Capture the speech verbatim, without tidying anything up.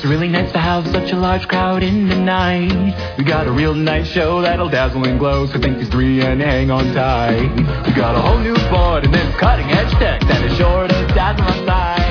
really nice to have such a large crowd in the night. We got a real nice show that'll dazzle and glow, so think these three and hang on tight. We got a whole new board and this cutting edge tech that is sure to dazzle on sight.